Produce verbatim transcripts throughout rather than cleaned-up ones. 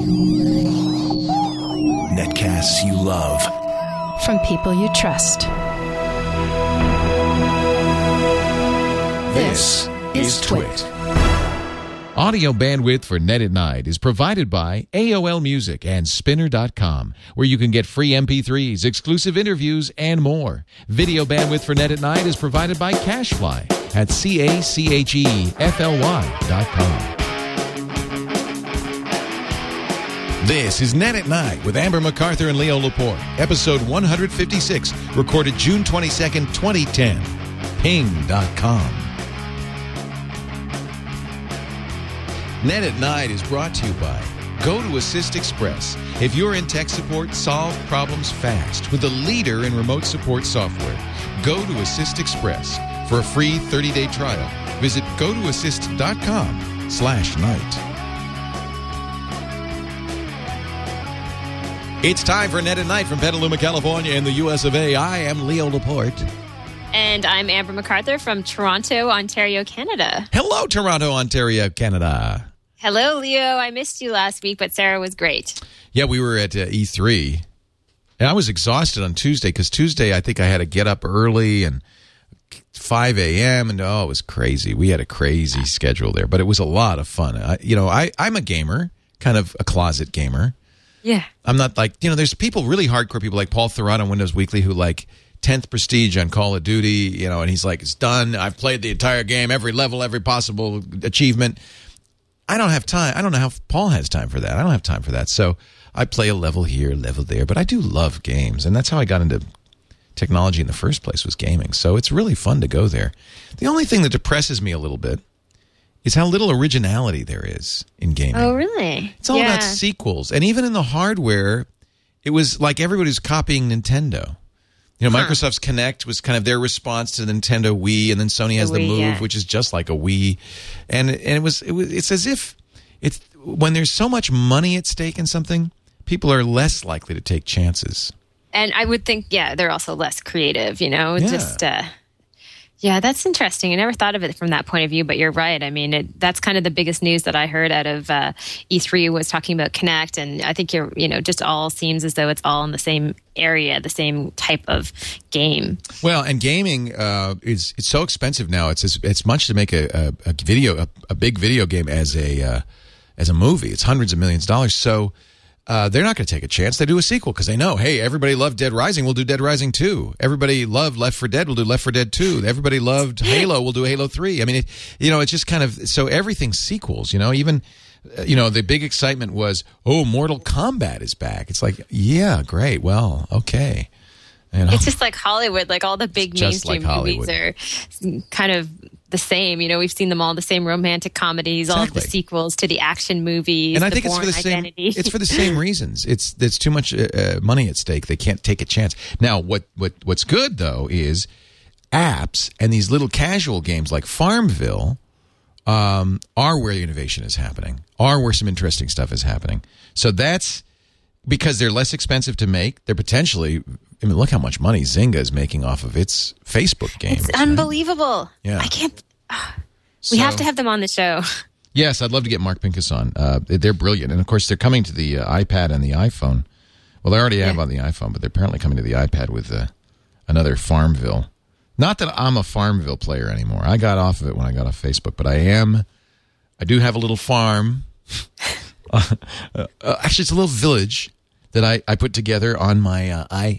Netcasts you love. From people you trust. This is Twit. Audio bandwidth for Net at Night is provided by A O L Music and Spinner dot com, where you can get free M P threes, exclusive interviews, and more. Video bandwidth for Net at Night is provided by CacheFly at C A C H E F L Y dot com. This is Net at Night with Amber MacArthur and Leo Laporte, episode one fifty-six, recorded June twenty-second, twenty ten. Ping dot com. Net at Night is brought to you by Go to Assist Express. If you're in tech support, solve problems fast with the leader in remote support software. Go to Assist Express. For a free thirty-day trial, visit go to assist dot com slash night. It's time for Net at Night from Petaluma, California in the U S of A. I am Leo Laporte. And I'm Amber MacArthur from Toronto, Ontario, Canada. Hello, Toronto, Ontario, Canada. Hello, Leo. I missed you last week, but Sarah was great. Yeah, we were at uh, E three. And I was exhausted on Tuesday because Tuesday I think I had to get up early and five a.m. and oh, it was crazy. We had a crazy schedule there, but it was a lot of fun. I, you know, I, I'm a gamer, kind of a closet gamer. Yeah. I'm not like, you know, there's people, really hardcore people like Paul Thurrott on Windows Weekly who like tenth Prestige on Call of Duty, you know, and he's like, it's done. I've played the entire game, every level, every possible achievement. I don't have time. I don't know how Paul has time for that. I don't have time for that. So I play a level here, level there, but I do love games. And that's how I got into technology in the first place, was gaming. So it's really fun to go there. The only thing that depresses me a little bit is how little originality there is in gaming. Oh, really? It's all yeah. about sequels. And even in the hardware, it was like everybody's copying Nintendo. You know, huh. Microsoft's Kinect was kind of their response to the Nintendo Wii, and then Sony has the, the Wii, Move, yeah. which is just like a Wii. And and it was it was it's as if it's when there's so much money at stake in something, people are less likely to take chances. And I would think, yeah, they're also less creative, you know, Yeah. just uh yeah, that's interesting. I never thought of it from that point of view, but you're right. I mean, it, that's kind of the biggest news that I heard out of uh, E three was talking about Kinect, and I think you're, you know, just all seems as though it's all in the same area, the same type of game. Well, and gaming uh, is it's so expensive now. It's as, it's much to make a, a, a video a, a big video game as a uh, as a movie. It's hundreds of millions of dollars. So. Uh, they're not going to take a chance. They do a sequel because they know, hey, everybody loved Dead Rising, we'll do Dead Rising two. Everybody loved Left four Dead, we'll do Left four Dead two. Everybody loved Halo, we'll do Halo three. I mean, it, you know, it's just kind of, so everything's sequels, you know, even, uh, you know, the big excitement was, oh, Mortal Kombat is back. It's like, yeah, great, well, okay. You know, it's just like Hollywood, like all the big mainstream like movies are kind of the same. You know, we've seen them all, the same romantic comedies, exactly. all of the sequels to the action movies. And I the think it's for the Identity. same. It's for the same reasons. It's there's too much uh, money at stake. They can't take a chance. Now, what what what's good though is apps and these little casual games like Farmville um, are where innovation is happening. Are where some interesting stuff is happening. So that's because they're less expensive to make. They're potentially. I mean, look how much money Zynga is making off of its Facebook games. It's right? unbelievable. Yeah. I can't. Uh, So, we have to have them on the show. yes, I'd love to get Mark Pincus on. Uh, they're brilliant. And, of course, they're coming to the uh, iPad and the iPhone. Well, they already have Yeah. on the iPhone, but they're apparently coming to the iPad with uh, another Farmville. Not that I'm a Farmville player anymore. I got off of it when I got off Facebook, but I am. I do have a little farm. uh, uh, actually, it's a little village that I, I put together on my uh, i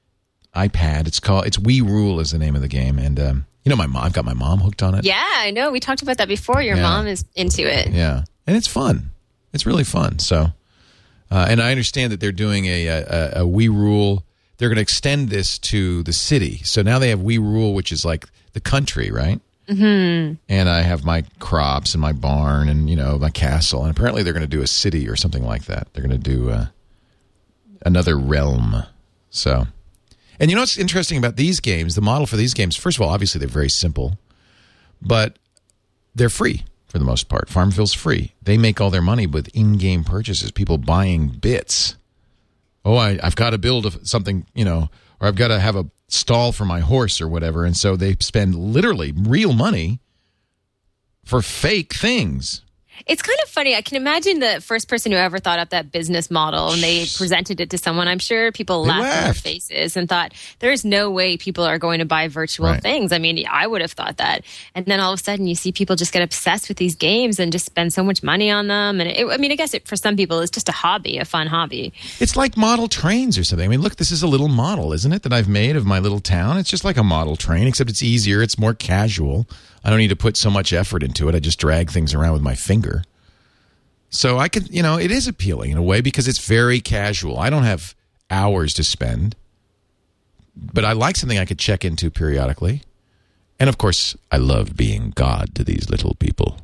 iPad. It's called, it's We Rule is the name of the game. And, um, you know, my mom, I've got my mom hooked on it. Yeah, I know. We talked about that before. Your Yeah. mom is into it. Yeah. And it's fun. It's really fun. So, uh, and I understand that they're doing a, a, a We Rule. They're going to extend this to the city. So now they have We Rule, which is like the country, right? Mm-hmm. And I have my crops and my barn and, you know, my castle. And apparently they're going to do a city or something like that. They're going to do uh, another realm. So, and you know what's interesting about these games? The model for these games, first of all, obviously they're very simple, but they're free for the most part. Farmville's free. They make all their money with in-game purchases, people buying bits. Oh, I, I've got to build a, something, you know, or I've got to have a stall for my horse or whatever. And so they spend literally real money for fake things. It's kind of funny. I can imagine the first person who ever thought up that business model and they presented it to someone. I'm sure people They laughed in their laughed. faces and thought, there's no way people are going to buy virtual Right. things. I mean, I would have thought that. And then all of a sudden you see people just get obsessed with these games and just spend so much money on them. And it, I mean, I guess it, for some people, it's just a hobby, a fun hobby. It's like model trains or something. I mean, look, this is a little model, isn't it, that I've made of my little town? It's just like a model train, except it's easier. It's more casual. I don't need to put so much effort into it. I just drag things around with my finger. So I could, you know, it is appealing in a way because it's very casual. I don't have hours to spend, but I like something I could check into periodically. And of course, I love being God to these little people.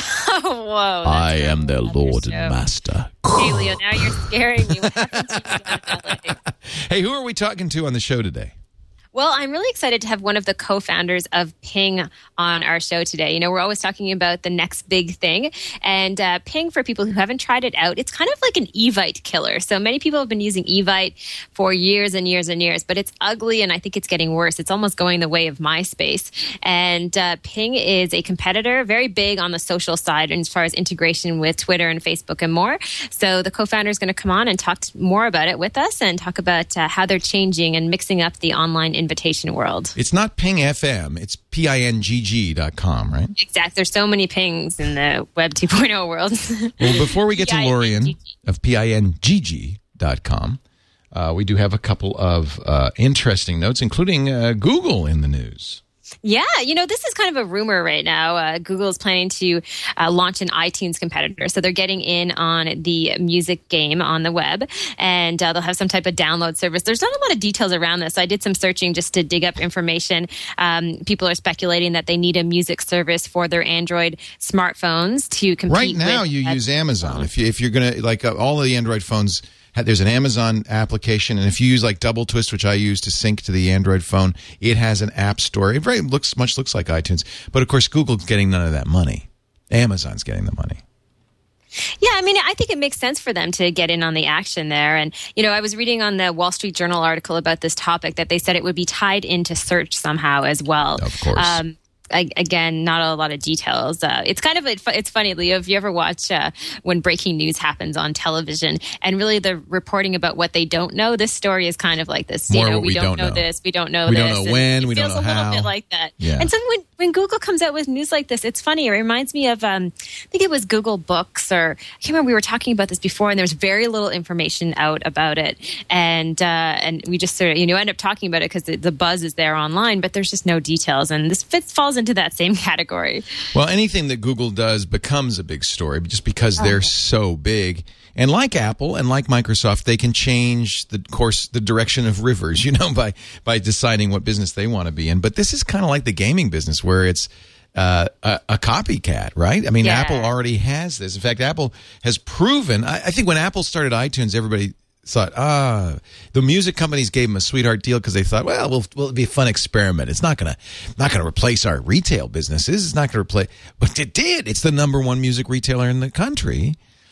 Whoa. that's I a am their whole other Lord show. and Master. Hey, Leo, now you're scaring me. What happened to you down in L A? Hey, who are we talking to on the show today? Well, I'm really excited to have one of the co-founders of Ping on our show today. You know, we're always talking about the next big thing. And uh, Ping, for people who haven't tried it out, it's kind of like an Evite killer. So many people have been using Evite for years and years and years, but it's ugly and I think it's getting worse. It's almost going the way of MySpace. And uh, Ping is a competitor, very big on the social side as far as integration with Twitter and Facebook and more. So the co-founder is going to come on and talk more about it with us and talk about uh, how they're changing and mixing up the online invitation world. It's not Ping F M. It's P I N G G dot com, right? Exactly. There's so many pings in the Web two point oh world. Well, before we get to P I N G G. Lorian of P I N G G dot com, uh, we do have a couple of uh, interesting notes, including uh, Google in the news. Yeah, you know, this is kind of a rumor right now. Uh, Google is planning to uh, launch an iTunes competitor. So they're getting in on the music game on the web, and uh, they'll have some type of download service. There's not a lot of details around this. I did some searching just to dig up information. Um, people are speculating that they need a music service for their Android smartphones to compete Right now, with, you uh, use Amazon. If, you, if you're going to, like uh, all of the Android phones, there's an Amazon application, and if you use like Double Twist, which I use to sync to the Android phone, it has an app store. It very looks much looks like iTunes, but of course, Google's getting none of that money. Amazon's getting the money. Yeah, I mean, I think it makes sense for them to get in on the action there. And, you know, I was reading on the Wall Street Journal article about this topic that they said it would be tied into search somehow as well. Of course. Um, I, again, not a lot of details. Uh, it's kind of, it's funny, Leo, if you ever watch uh, when breaking news happens on television and really they're reporting about what they don't know, this story is kind of like this. More you know, what we, we don't, don't know, know. this, we don't know We this. don't know and when, it we don't feels know a little how. bit like that. Yeah. And so when, when Google comes out with news like this, it's funny. It reminds me of, um, I think it was Google Books, or I can't remember, we were talking about this before, and there's very little information out about it. And uh, and we just sort of, you know, end up talking about it because the, the buzz is there online, but there's just no details. And this fits, falls into that same category. Well, anything that Google does becomes a big story just because they're so big. And like Apple and like Microsoft, they can change the course, the direction of rivers, you know, by by deciding what business they want to be in. But this is kind of like the gaming business where it's uh, a, a copycat, right? I mean, Yeah. Apple already has this. In fact, Apple has proven, I, I think when Apple started iTunes, everybody thought, ah, the music companies gave them a sweetheart deal because they thought, well, we'll, we'll be a fun experiment. It's not gonna not gonna replace our retail businesses. It's not gonna replace, but it did. It's the number one music retailer in the country.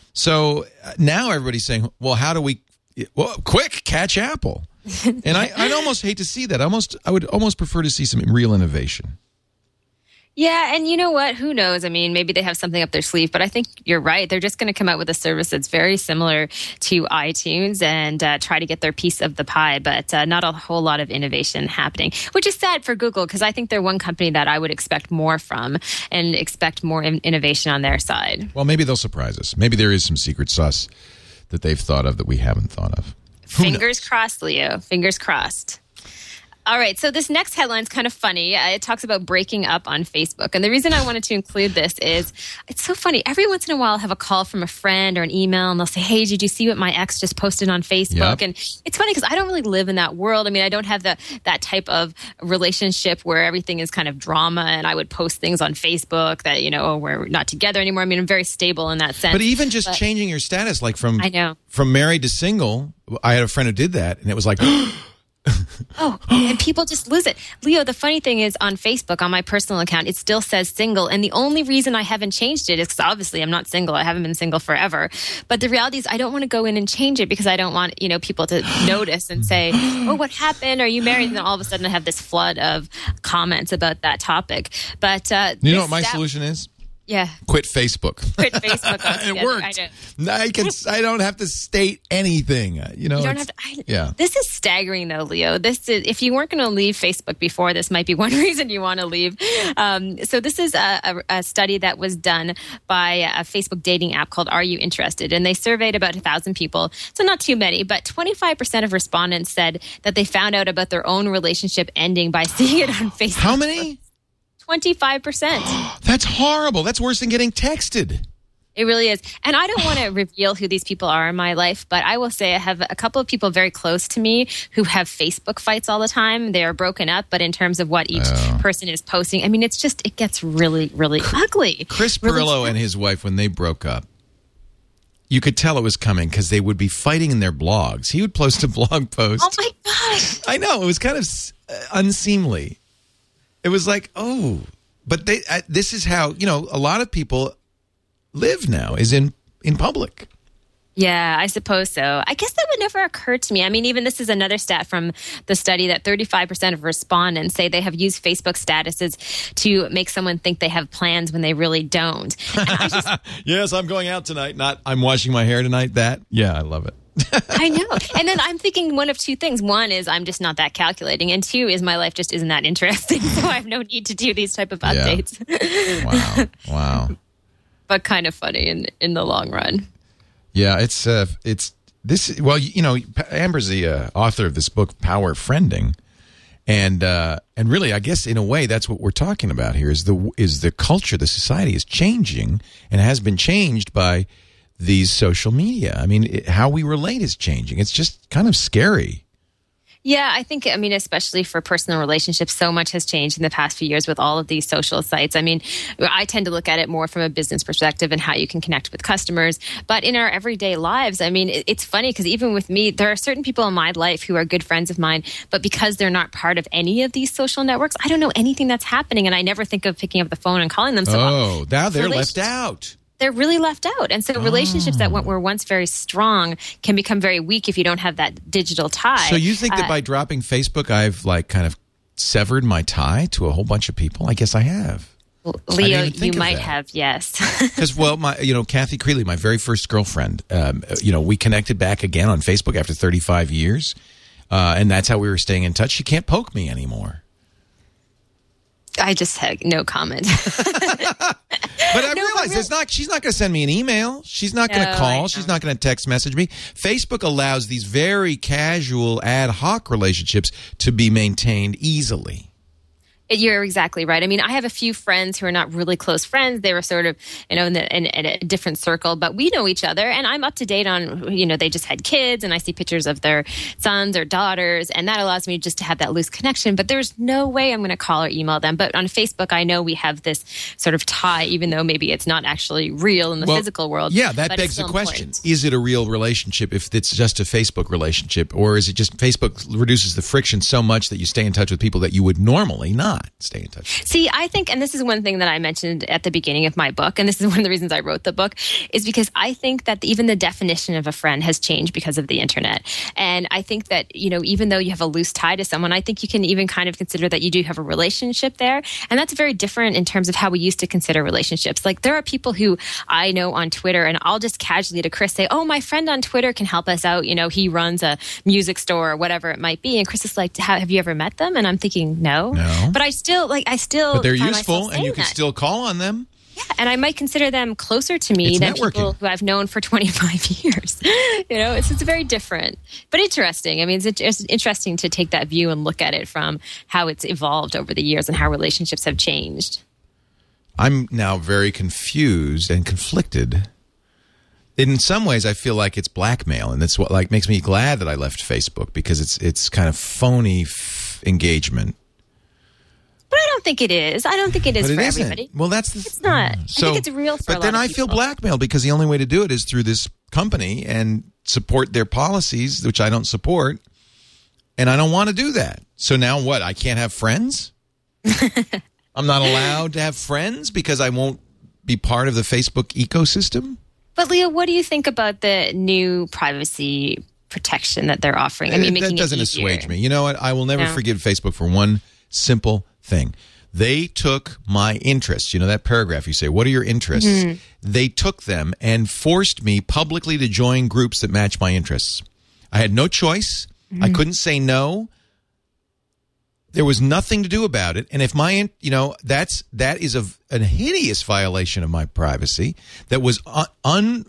So uh, now everybody's saying, well, how do we? Well, quick, catch Apple. And I, I'd almost hate to see that. I almost, I would almost prefer to see some real innovation. Yeah, and you know what? Who knows? I mean, maybe they have something up their sleeve, but I think you're right. They're just going to come out with a service that's very similar to iTunes and uh, try to get their piece of the pie, but uh, not a whole lot of innovation happening, which is sad for Google because I think they're one company that I would expect more from and expect more in- innovation on their side. Well, maybe they'll surprise us. Maybe there is some secret sauce that they've thought of that we haven't thought of. Who Fingers crossed, Leo. Fingers crossed. All right, so this next headline is kind of funny. Uh, it talks about breaking up on Facebook. And the reason I wanted to include this is it's so funny. Every once in a while, I'll have a call from a friend or an email, and they'll say, hey, did you see what my ex just posted on Facebook? Yep. And it's funny because I don't really live in that world. I mean, I don't have the, that type of relationship where everything is kind of drama, and I would post things on Facebook that, you know, oh, we're not together anymore. I mean, I'm very stable in that sense. But even just But- changing your status, like from I know. from married to single, I had a friend who did that, and it was like, Oh, and people just lose it. Leo, the funny thing is on Facebook, on my personal account, it still says single. And the only reason I haven't changed it is because obviously I'm not single. I haven't been single forever. But the reality is I don't want to go in and change it because I don't want, you know, people to notice and say, oh, what happened? Are you married? And then all of a sudden I have this flood of comments about that topic. But uh, you know this what my stat- solution is? Yeah. Quit Facebook. Quit Facebook altogether. It worked. I Now I can. I don't have to state anything. You know. You don't it's- have to. I, yeah. This is staggering, though, Leo. This is, if you weren't going to leave Facebook before, this might be one reason you want to leave. Um, so this is a, a, a study that was done by a Facebook dating app called Are You Interested? And they surveyed about a thousand people. So not too many, but twenty-five percent of respondents said that they found out about their own relationship ending by seeing it on Facebook. How many? twenty-five percent. That's horrible. That's worse than getting texted. It really is. And I don't want to reveal who these people are in my life, but I will say I have a couple of people very close to me who have Facebook fights all the time. They are broken up, but in terms of what each Oh. person is posting, I mean, it's just, it gets really, really ugly. Chris Really Pirillo and his wife, when they broke up, you could tell it was coming because they would be fighting in their blogs. He would post a blog post. Oh my gosh. I know. It was kind of uh, unseemly. It was like, oh, but they. Uh, this is how, you know, a lot of people live now, is in, in public. Yeah, I suppose so. I guess that would never occur to me. I mean, even this is another stat from the study that thirty-five percent of respondents say they have used Facebook statuses to make someone think they have plans when they really don't. And I just, Yes, I'm going out tonight. Not, I'm washing my hair tonight. That, yeah, I love it. I know. And then I'm thinking one of two things. One is I'm just not that calculating. And two is my life just isn't that interesting. So I have no need to do these type of Yeah. updates. Wow. Wow. But kind of funny in, in the long run. Yeah, it's uh, it's this. Well, you know, Amber's the uh, author of this book, Power of Friending, and uh, and really, I guess in a way, that's what we're talking about here. Is the is the culture, the society is changing and has been changed by these social media. I mean, it, how we relate is changing. It's just kind of scary. Yeah, I think, I mean, especially for personal relationships, so much has changed in the past few years with all of these social sites. I mean, I tend to look at it more from a business perspective and how you can connect with customers. But in our everyday lives, I mean, it, it's funny because even with me, there are certain people in my life who are good friends of mine, but because they're not part of any of these social networks, I don't know anything that's happening. And I never think of picking up the phone and calling them. So Oh, now they're relations- left out. they're really left out. And so relationships that were once very strong can become very weak if you don't have that digital tie. So you think that Uh, by dropping Facebook, I've like kind of severed my tie to a whole bunch of people? I guess I have. Leo, even think you of might that. have, yes. Because, well, my, you know, Kathy Creeley, my very first girlfriend, um, you know, we connected back again on Facebook after thirty-five years. Uh, and that's how we were staying in touch. She can't poke me anymore. I just had no comment. But I No, realize but it's not. She's not going to send me an email. She's not going to No, I call. know. She's not going to text message me. Facebook allows these very casual, ad hoc relationships to be maintained easily. You're exactly right. I mean, I have a few friends who are not really close friends. They were sort of, you know, in, the, in, in a different circle, but we know each other. And I'm up to date on, you know, they just had kids, and I see pictures of their sons or daughters, and that allows me just to have that loose connection. But there's no way I'm going to call or email them. But on Facebook, I know we have this sort of tie, even though maybe it's not actually real in the Well, physical world. Yeah, that but it's begs the still question. important. Is it a real relationship if it's just a Facebook relationship? Or is it just Facebook reduces the friction so much that you stay in touch with people that you would normally not stay in touch with? See, I think, and this is one thing that I mentioned at the beginning of my book, and this is one of the reasons I wrote the book, is because I think that even the definition of a friend has changed because of the internet. And I think that, you know, even though you have a loose tie to someone, I think you can even kind of consider that you do have a relationship there. And that's very different in terms of how we used to consider relationships. Like, there are people who I know on Twitter, and I'll just casually to Chris say, oh, my friend on Twitter can help us out. You know, he runs a music store or whatever it might be. And Chris is like, have you ever met them? And I'm thinking, no. No. But I still, like, I still But they're find useful, myself and you saying can that. still call on them. Yeah, and I might consider them closer to me It's than networking. people who I've known for twenty-five years. You know, it's, it's very different, but interesting. I mean, it's, it's interesting to take that view and look at it from how it's evolved over the years and how relationships have changed. I'm now very confused and conflicted. In some ways, I feel like it's blackmail, and that's what like makes me glad that I left Facebook, because it's it's kind of phony f- engagement. But I don't think it is. I don't think it is But it for isn't. everybody. Well, that's the It's not. I think it's real for a But then lot I of feel people. blackmailed because the only way to do it is through this company and support their policies, which I don't support, and I don't want to do that. So now what? I can't have friends? I'm not allowed to have friends because I won't be part of the Facebook ecosystem? But Leo, what do you think about the new privacy protection that they're offering? I mean, It- making that doesn't it easier. assuage me. You know what? I will never No. forgive Facebook for one simple thing. They took my interests. You know that paragraph you say, what are your interests? Mm-hmm. They took them and forced me publicly to join groups that match my interests. I had no choice. Mm-hmm. I couldn't say no. There was nothing to do about it. And if my, you know, that's, that is a, a hideous violation of my privacy that was un, un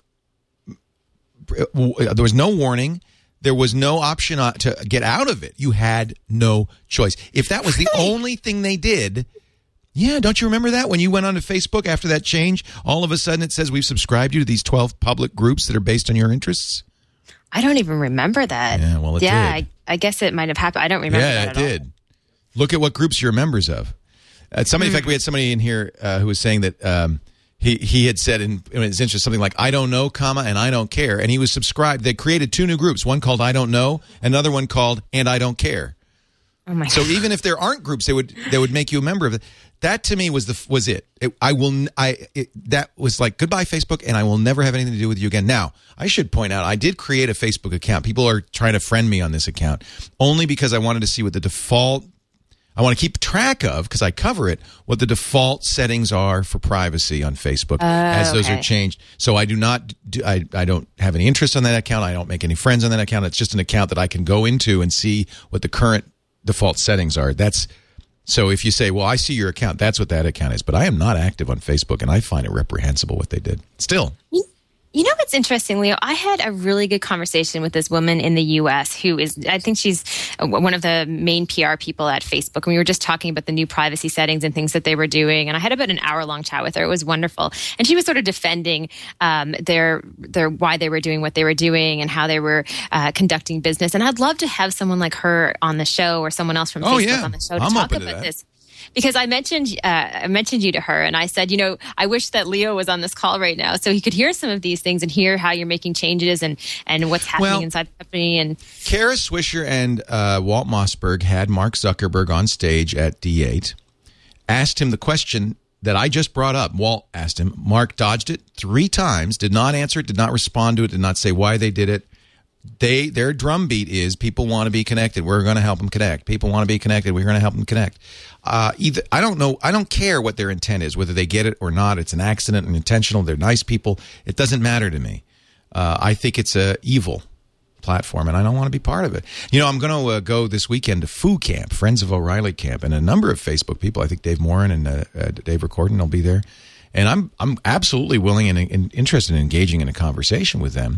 there was no warning. There was no option to get out of it. You had no choice. If that was the only thing they did, yeah, don't you remember that? When you went onto Facebook after that change, all of a sudden it says we've subscribed you to these twelve public groups that are based on your interests? I don't even remember that. Yeah, well, it yeah, did. I, I guess it might have happened. I don't remember yeah, that at it did. all. Look at what groups you're members of. Uh, somebody, mm. in fact, we had somebody in here uh, who was saying that um, he he had said in, in his interest something like, I don't know, comma, and I don't care. And he was subscribed. They created two new groups, one called I don't know, another one called and I don't care. Oh my so God. Even if there aren't groups, they would they would make you a member of it. That to me was the was it. it I will I it, that was like goodbye Facebook, and I will never have anything to do with you again. Now I should point out I did create a Facebook account. People are trying to friend me on this account only because I wanted to see what the default. I want to keep track of, because I cover it, what the default settings are for privacy on Facebook uh, as those okay. are changed. So I do not, do, I, I don't have any interest on that account. I don't make any friends on that account. It's just an account that I can go into and see what the current default settings are. That's so if you say, well, I see your account, that's what that account is. But I am not active on Facebook, and I find it reprehensible what they did. Still. You know what's interesting, Leo? I had a really good conversation with this woman in the U S who is, I think she's one of the main P R people at Facebook. And we were just talking about the new privacy settings and things that they were doing. And I had about an hour long chat with her. It was wonderful. And she was sort of defending um, their, their, why they were doing what they were doing and how they were uh, conducting business. And I'd love to have someone like her on the show, or someone else from oh, Facebook yeah. on the show to I'm talk open about to that. this. Because I mentioned uh, I mentioned you to her, and I said, you know, I wish that Leo was on this call right now so he could hear some of these things and hear how you're making changes and, and what's happening well, inside the company. And Kara Swisher and uh, Walt Mossberg had Mark Zuckerberg on stage at D eight, asked him the question that I just brought up. Walt asked him. Mark dodged it three times, did not answer it, did not respond to it, did not say why they did it. They their drumbeat is people want to be connected. We're going to help them connect. People want to be connected. We're going to help them connect. Uh, either I don't know. I don't care what their intent is, whether they get it or not. It's an accident and intentional. They're nice people. It doesn't matter to me. Uh, I think it's a evil platform, and I don't want to be part of it. You know, I'm going to uh, go this weekend to Foo Camp, Friends of O'Reilly Camp, and a number of Facebook people. I think Dave Morin and uh, uh, Dave Recordin will be there, and I'm I'm absolutely willing and, and interested in engaging in a conversation with them.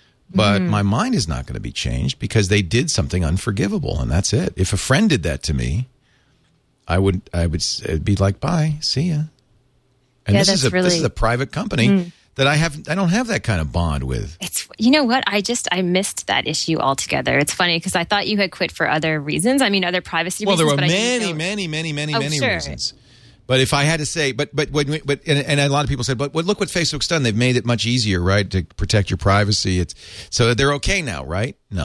But mm-hmm. my mind is not going to be changed because they did something unforgivable, and that's it. If a friend did that to me, I would I would it'd be like, bye, see ya. And yeah, this is a really... this is a private company mm. that I have I don't have that kind of bond with. It's you know what I just I missed that issue altogether. It's funny because I thought you had quit for other reasons. I mean, other privacy well, reasons. Well, there were but many, I many, many, many, oh, many sure. reasons. But if I had to say, but but when, but and, and a lot of people said, but, but look what Facebook's done. They've made it much easier, right, to protect your privacy. It's so they're okay now, right? No,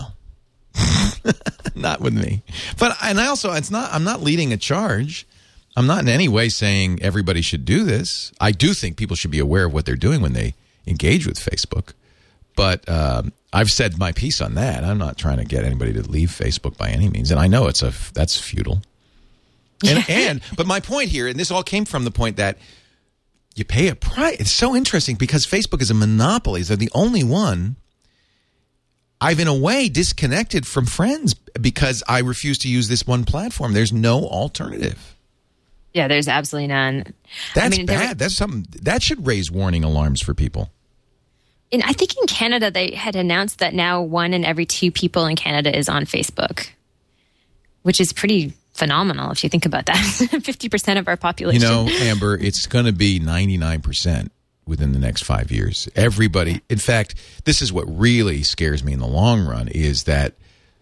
not with me. But and I also, it's not. I'm not leading a charge. I'm not in any way saying everybody should do this. I do think people should be aware of what they're doing when they engage with Facebook. But um, I've said my piece on that. I'm not trying to get anybody to leave Facebook by any means, and I know it's a that's futile. And, and but my point here, and this all came from the point that you pay a price. It's so interesting because Facebook is a monopoly. They're the only one. I've in a way disconnected from friends because I refuse to use this one platform. There's no alternative. Yeah, there's absolutely none. That's I mean, bad. Were, That's something that should raise warning alarms for people. And I think in Canada they had announced that now one in every two people in Canada is on Facebook, which is pretty phenomenal if you think about that. fifty percent of our population. You know, Amber, it's going to be ninety-nine percent within the next five years. Everybody, in fact, this is what really scares me in the long run is that,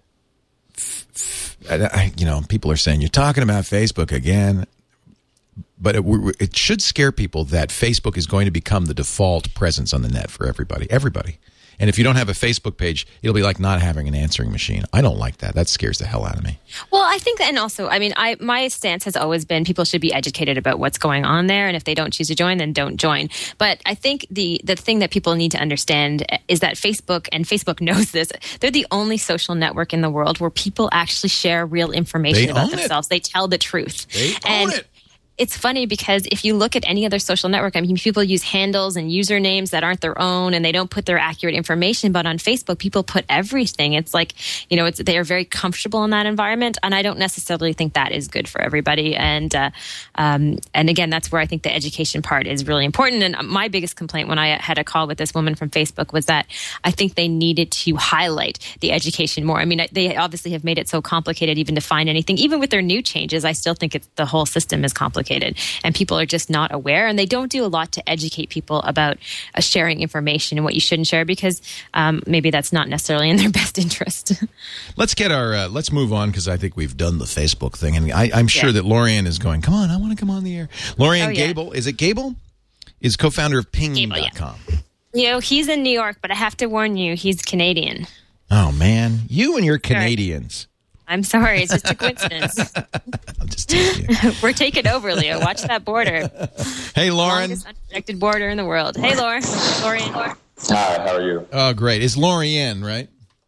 you know, people are saying, you're talking about Facebook again. But it, it should scare people that Facebook is going to become the default presence on the net for everybody. Everybody. And if you don't have a Facebook page, it'll be like not having an answering machine. I don't like that. That scares the hell out of me. Well, I think, and also, I mean, I my stance has always been people should be educated about what's going on there. And if they don't choose to join, then don't join. But I think the, the thing that people need to understand is that Facebook, and Facebook knows this, they're the only social network in the world where people actually share real information They about own themselves. It. They tell the truth. They and own it. it's funny because if you look at any other social network, I mean, people use handles and usernames that aren't their own, and they don't put their accurate information. But on Facebook, people put everything. It's like, you know, it's they are very comfortable in that environment, and I don't necessarily think that is good for everybody. And uh, um, and again, that's where I think the education part is really important. And my biggest complaint when I had a call with this woman from Facebook was that I think they needed to highlight the education more. I mean, they obviously have made it so complicated even to find anything. Even with their new changes, I still think it's, the whole system is complicated. And people are just not aware, and they don't do a lot to educate people about uh, sharing information and what you shouldn't share, because um, maybe that's not necessarily in their best interest. Let's get our uh, let's move on, because I think we've done the Facebook thing, and I, I'm sure yeah. that Lorianne is going, come on, I want to come on the air. Lorianne oh, yeah. Gable, is it Gable? Is co-founder of Ping dot com. Yeah. You know, he's in New York, but I have to warn you, he's Canadian. Oh man, you and your Canadians. I'm sorry, it's just a coincidence. I'm just teasing you. We're taking over, Leo. Watch that border. Hey, Lauren. Longest unprotected border in the world. Hey, Lauren. Lorianne. Hi, how are you? Oh, great. It's Lorianne, right?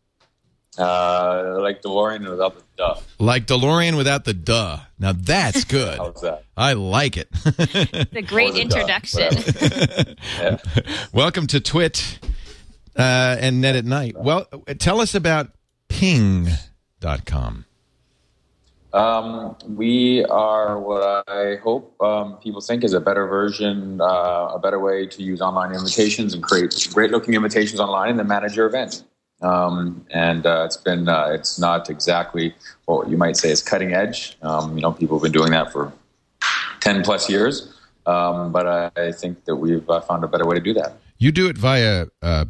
Uh, like DeLorean without the duh. Like DeLorean without the duh. Now that's good. How's that? I like it. It's a great introduction. Yeah. Welcome to Twit uh, and Net at Night. Well, tell us about Ping dot com. Um, we are what I hope um, people think is a better version, uh, a better way to use online invitations and create great-looking invitations online and then manage your event. Um, and uh, it's been uh, it's not exactly what you might say is cutting edge. Um, you know, people have been doing that for ten plus years, um, but I, I think that we've uh, found a better way to do that. You do it via uh,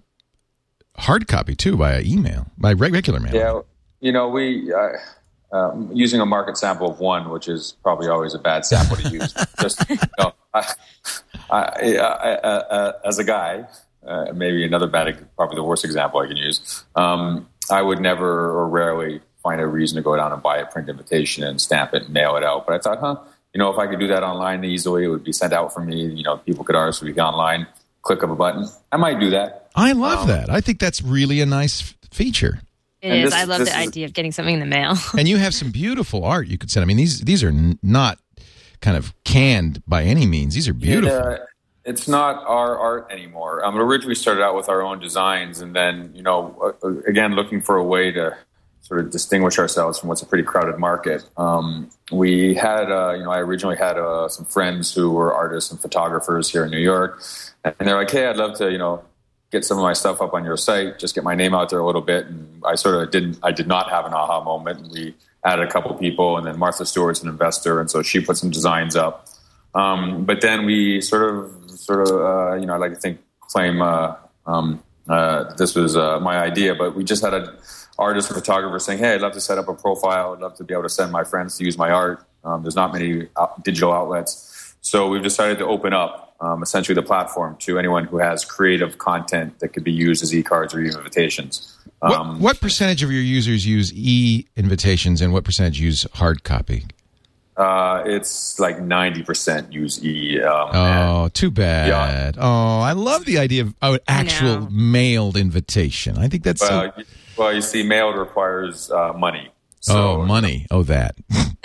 hard copy too, via email, by regular mail. Yeah. You know, we uh, um, using a market sample of one, which is probably always a bad sample to use. Just you know, I, I, I, I, uh, as a guy, uh, maybe another bad, probably the worst example I can use. Um, I would never or rarely find a reason to go down and buy a print invitation and stamp it and mail it out. But I thought, huh, you know, if I could do that online easily, it would be sent out for me. You know, people could R S V P online, click of a button. I might do that. I love um, that. I think that's really a nice feature. It and is. This, I love the is, idea of getting something in the mail. And you have some beautiful art you could send. I mean, these these are n- not kind of canned by any means. These are beautiful. Yeah, it's not our art anymore. Um, originally started out with our own designs, and then, you know, uh, again, looking for a way to sort of distinguish ourselves from what's a pretty crowded market. Um, we had, uh, you know, I originally had uh, some friends who were artists and photographers here in New York, and they're like, hey, I'd love to, you know, get some of my stuff up on your site, just get my name out there a little bit. And I sort of didn't, I did not have an aha moment. And we added a couple of people, and then Martha Stewart's an investor, and so she put some designs up. Um, but then we sort of, sort of, uh, you know, I like to think, claim uh, um, uh, this was uh, my idea, but we just had an artist and photographer saying, hey, I'd love to set up a profile. I'd love to be able to send my friends to use my art. Um, there's not many out- digital outlets. So we've decided to open up Um, essentially the platform to anyone who has creative content that could be used as e-cards or e-invitations. Um, what, what percentage of your users use e-invitations and what percentage use hard copy? Uh, it's like ninety percent use e. Um, oh, too bad. Yeah. Oh, I love the idea of an actual mailed invitation. I think that's well, so... Well, you see, mailed requires uh, money. So, oh, money. Oh, that.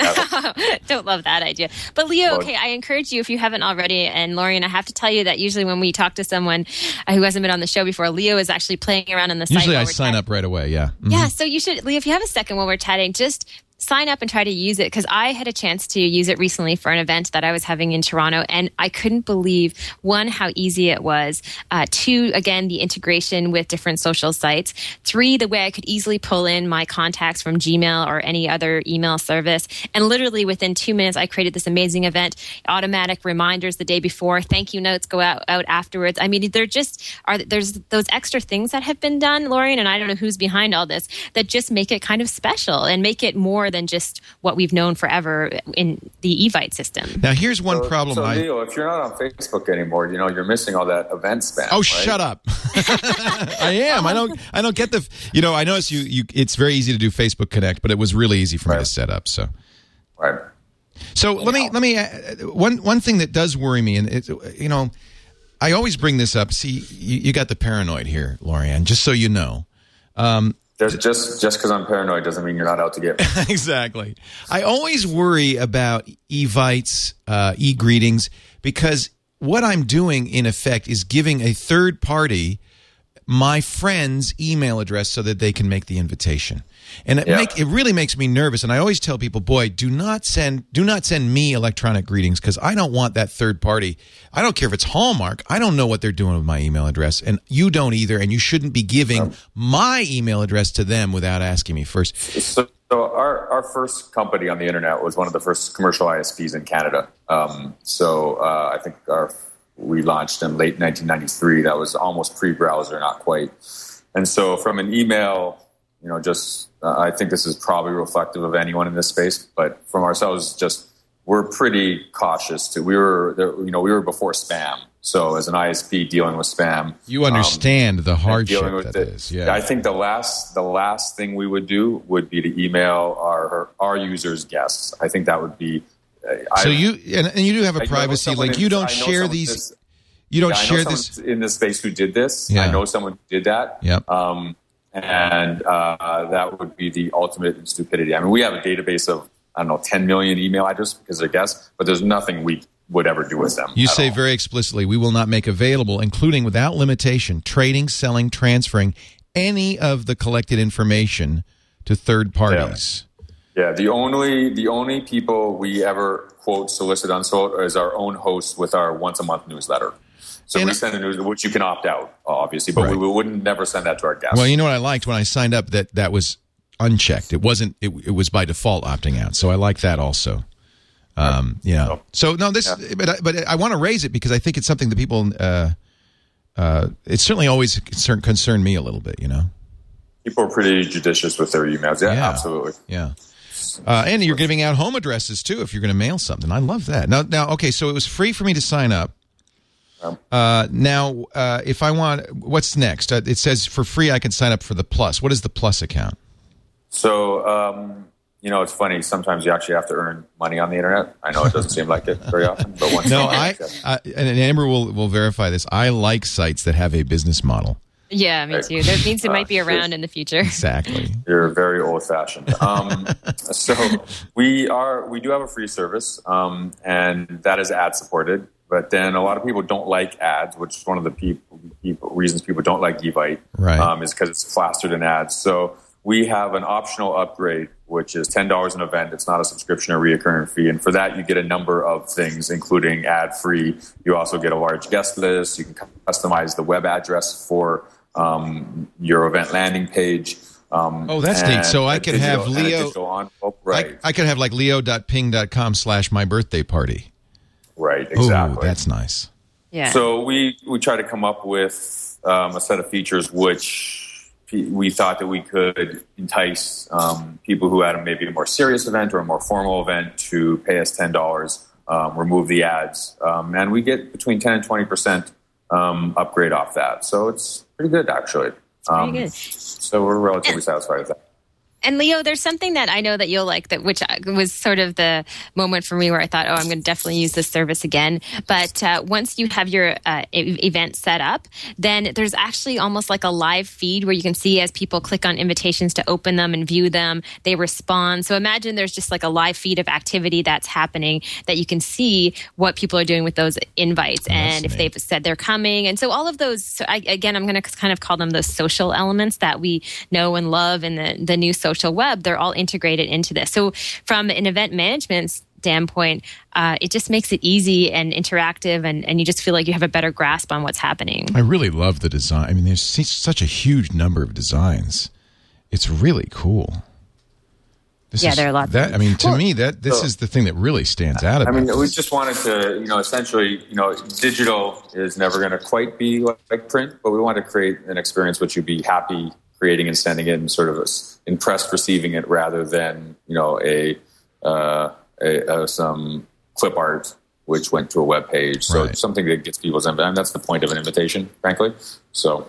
Don't love that idea. But Leo, okay, I encourage you, if you haven't already, and Lorianne, I have to tell you that usually when we talk to someone who hasn't been on the show before, Leo is actually playing around on the site. Usually I sign up right away, yeah. Mm-hmm. Yeah, so you should, Leo, if you have a second while we're chatting, just sign up and try to use it, because I had a chance to use it recently for an event that I was having in Toronto, and I couldn't believe, one, how easy it was, uh, two, again, the integration with different social sites, three, the way I could easily pull in my contacts from Gmail or any other email service, and literally within two minutes I created this amazing event, automatic reminders the day before, thank you notes go out, out afterwards. I mean, there just are, there's those extra things that have been done, Lorianne, and I don't know who's behind all this, that just make it kind of special and make it more than just what we've known forever in the Evite system. Now, here's one so, problem. So, I... Leo, if you're not on Facebook anymore, you know, you're missing all that event spam. Oh, right? shut up. I am. I don't I don't get the, you know, I notice you, you, it's very easy to do Facebook Connect, but it was really easy for right. me to set up. So, right. So let me, let me, uh, one, one thing that does worry me, and it's, you know, I always bring this up. See, you, you got the paranoid here, Lorianne, just so you know. Um, Just just because I'm paranoid doesn't mean you're not out to get me. Exactly. I always worry about Evites, uh, e-greetings, because what I'm doing, in effect, is giving a third party my friend's email address so that they can make the invitation. And it, Yeah. make, it really makes me nervous. And I always tell people, boy, do not send do not send me electronic greetings, because I don't want that third party. I don't care if it's Hallmark. I don't know what they're doing with my email address. And you don't either. And you shouldn't be giving um, my email address to them without asking me first. So, so our, our first company on the internet was one of the first commercial I S Ps in Canada. Um, so uh, I think our we launched in late nineteen ninety-three. That was almost pre-browser, not quite. And so from an email, you know, just uh, I think this is probably reflective of anyone in this space, but from ourselves, just we're pretty cautious too. We were, there, you know, we were before spam. So as an I S P dealing with spam, you understand um, the hardship that it. is. Yeah, I think the last the last thing we would do would be to email our our users' guests. I think that would be. So I, you and, and you do have a I privacy link. In, you don't share these. This, you don't yeah, share I know this in this space who did this. Yeah. I know someone who did that. Yep. Um, and uh, that would be the ultimate in stupidity. I mean, we have a database of I don't know ten million email addresses because they're guests, but there's nothing we would ever do with them. You say all. very explicitly, we will not make available, including without limitation, trading, selling, transferring any of the collected information to third parties. Yeah. Yeah, the only the only people we ever quote solicit unsold is our own hosts with our once a month newsletter. So and we send a newsletter, which you can opt out, obviously, but right. we, we wouldn't never send that to our guests. Well, you know what I liked when I signed up, that that was unchecked. It wasn't. It, it was by default opting out. So I like that also. Um, yeah. So, so no, this, yeah. but I, but I want to raise it because I think it's something that people. Uh, uh, it's certainly always concern, concerned me a little bit. You know, people are pretty judicious with their emails. Yeah, yeah. absolutely. Yeah. Uh, and you're giving out home addresses too if you're going to mail something. I love that. Now, now, okay, so it was free for me to sign up. Uh, now, uh, if I want, what's next? Uh, it says for free I can sign up for the Plus. What is the Plus account? So, um, you know, it's funny. Sometimes you actually have to earn money on the internet. I know it doesn't seem like it very often, but once no, you I, I and Amber will will verify this. I like sites that have a business model. Yeah, me too. That means it might be around in the future. Exactly. You're very old-fashioned. Um, so we are. We do have a free service, um, and that is ad-supported. But then a lot of people don't like ads, which is one of the people, people, reasons people don't like Evite, right. um, is because it's plastered in ads. So we have an optional upgrade, which is ten dollars an event. It's not a subscription or reoccurring fee. And for that, you get a number of things, including ad-free. You also get a large guest list. You can customize the web address for um, your event landing page. Um, oh, that's neat. So I could have Leo. Oh, right. I, I could have like leo dot ping dot com slash my birthday party. Right, exactly. Ooh, that's nice. Yeah. So we, we try to come up with um, a set of features which we thought that we could entice um, people who had a, maybe a more serious event or a more formal event to pay us ten dollars, um, remove the ads, um, and we get between ten and twenty percent um, upgrade off that. So it's pretty good, actually. Um, pretty good. So we're relatively satisfied with that. And Leo, there's something that I know that you'll like, that which was sort of the moment for me where I thought, oh, I'm going to definitely use this service again. But uh, once you have your uh, e- event set up, then there's actually almost like a live feed where you can see as people click on invitations to open them and view them, they respond. So imagine there's just like a live feed of activity that's happening that you can see what people are doing with those invites oh, and if neat. They've said they're coming. And so all of those, so I, again, I'm going to kind of call them those social elements that we know and love in the, the new social social web, they're all integrated into this. So from an event management standpoint, uh, it just makes it easy and interactive, and, and you just feel like you have a better grasp on what's happening. I really love the design. I mean, there's such a huge number of designs. It's really cool. This yeah, is, there are a lot. That, I mean, to well, me, that this so, is the thing that really stands out about I mean, this. we just wanted to, you know, essentially, you know, digital is never going to quite be like, like print, but we want to create an experience which you'd be happy creating and sending it and sort of impressed receiving it rather than, you know, a, uh, a, a some clip art which went to a web page. So right. it's something that gets people's, and that's the point of an invitation, frankly. So.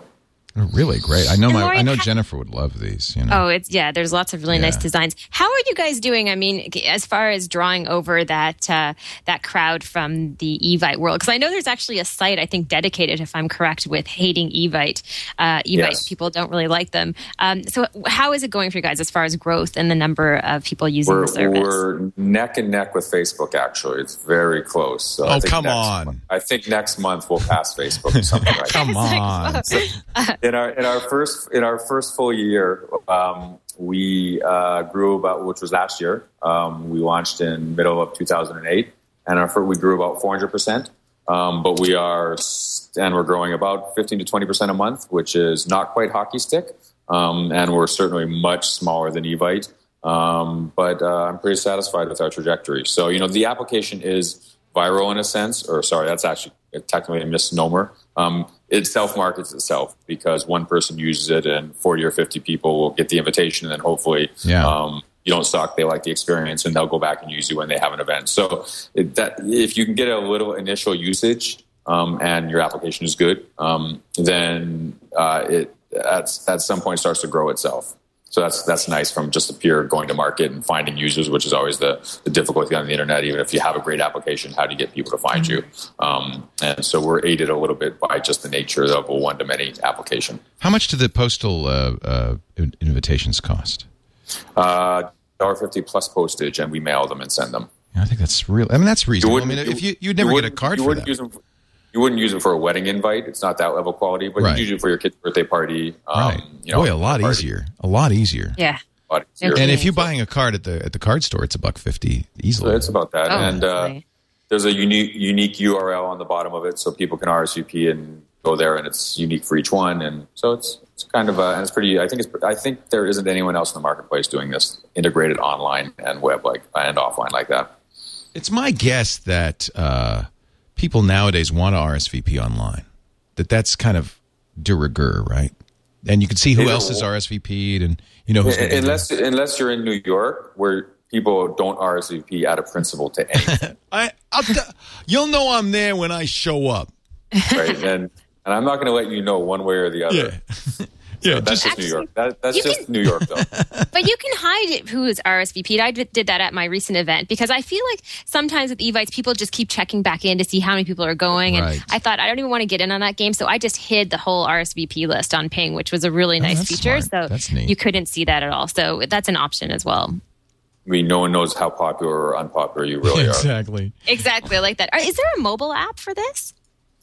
Really great. I know And my Lori, I know how- Jennifer would love these. You know. Oh, it's yeah. There's lots of really Yeah. nice designs. How are you guys doing? I mean, as far as drawing over that uh, that crowd from the Evite world, because I know there's actually a site I think dedicated, if I'm correct, with hating Evite. Uh, Evite Yes. people don't really like them. Um, so how is it going for you guys as far as growth and the number of people using We're, the service? we're neck and neck with Facebook. Actually, it's very close. So I Oh, think come next on. month- I think next month we'll pass Facebook or something like that. Come on. in our in our first in our first full year, um, we uh, grew about, which was last year. Um, we launched in middle of two thousand eight, and our first, we grew about four hundred percent. Um, but we are and we're growing about fifteen to twenty percent a month, which is not quite hockey stick, um, and we're certainly much smaller than Evite. Um, but uh, I'm pretty satisfied with our trajectory. So you know, the application is viral in a sense, or sorry, that's actually technically a misnomer. Um, it self-markets itself because one person uses it and forty or fifty people will get the invitation, and then hopefully Yeah. um, you don't suck, they like the experience, and they'll go back and use you when they have an event. So it, that, if you can get a little initial usage um, and your application is good, um, then uh, it at, at some point starts to grow itself. So that's that's nice from just the pure going to market and finding users, which is always the, the difficulty on the internet. Even if you have a great application, how do you get people to find you? Um, and so we're aided a little bit by just the nature of a one-to-many application. How much do the postal uh, uh, invitations cost? Uh, one dollar fifty plus postage, and we mail them and send them. I think that's real. I mean, that's reasonable. I wouldn't- mean, you- if you you'd never you get a wouldn't- card you for wouldn't that. use them. You wouldn't use it for a wedding invite. It's not that level quality, but Right. you use it for your kid's birthday party. Um, Right. You know, Boy, a lot party. easier. A lot easier. Yeah. A lot easier. Okay. And if you're buying a card at the at the card store, it's a buck fifty easily. So it's about that. Oh, and uh, lovely. there's a unique unique U R L on the bottom of it, so people can R S V P and go there, and it's unique for each one. And so it's it's kind of a, and it's pretty. I think it's I think there isn't anyone else in the marketplace doing this integrated online and web like and offline like that. It's my guess that uh, people nowadays want to R S V P online. That that's kind of de rigueur, right? And you can see who Either else is or. R S V P'd and you know who's going to Unless unless you're in New York, where people don't R S V P out of principle to anything. I, I'll t- you'll know I'm there when I show up. Right, and and I'm not going to let you know one way or the other. Yeah, yeah. That's Just just New York. That, that's you just can- New York, though. But you can hide who is R S V P'd. I did did that at my recent event because I feel like sometimes with Evites, people just keep checking back in to see how many people are going. And Right. I thought, I don't even want to get in on that game. So I just hid the whole R S V P list on Ping, which was a really Oh, nice that's feature. smart. So That's neat. you couldn't see that at all. So that's an option as well. I mean, no one knows how popular or unpopular you really are. exactly. Exactly. I like that. Are- Is there a mobile app for this?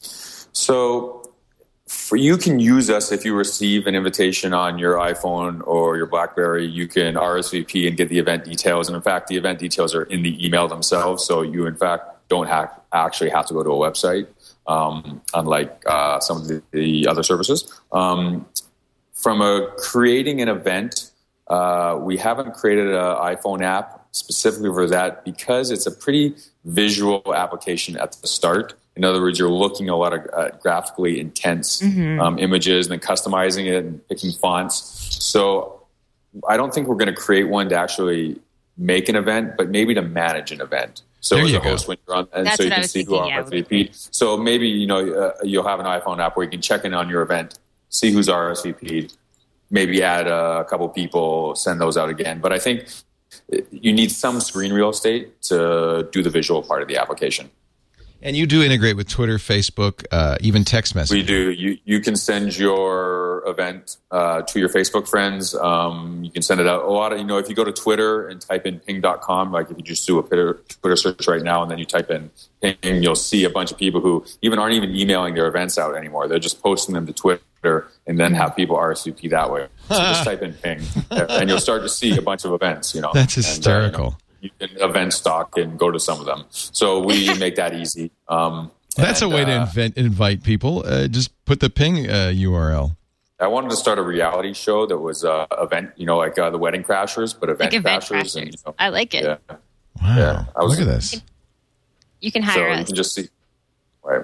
So for, you can use us if you receive an invitation on your iPhone or your BlackBerry. You can R S V P and get the event details. And in fact, the event details are in the email themselves. So you, in fact, don't have, actually have to go to a website, um, unlike uh, some of the, the other services. Um, from a creating an event, uh, we haven't created an iPhone app specifically for that because it's a pretty visual application at the start. In other words, you're looking at a lot of uh, graphically intense um, images and then customizing it and picking fonts. So I don't think we're going to create one to actually make an event, but maybe to manage an event. So There as you a host, go. when you're on, and That's so you what I can was see who thinking, yeah. R S V P'd. So maybe you know uh, you'll have an iPhone app where you can check in on your event, see who's R S V P'd, maybe add a couple people, send those out again. But I think you need some screen real estate to do the visual part of the application. And you do integrate with Twitter, Facebook, uh, even text messaging. We do. You you can send your event uh, to your Facebook friends. Um, you can send it out. A lot of, you know, if you go to Twitter and type in ping dot com, like if you just do a Twitter, Twitter search right now and then you type in ping, you'll see a bunch of people who even aren't even emailing their events out anymore. They're just posting them to Twitter and then have people R S V P that way. So just type in ping and you'll start to see a bunch of events, you know. That's And, uh, you know, hysterical. you can event stock and go to some of them. So we make that easy. Um, That's and, a way to uh, invent, invite people. Uh, just put the ping uh, U R L. I wanted to start a reality show that was uh, event, you know, like uh, the Wedding Crashers, but event, Like event crashers. crashers. And, you know, I like it. yeah. Wow. Yeah, I was- Look at this. You can So hire you us. can just see, right?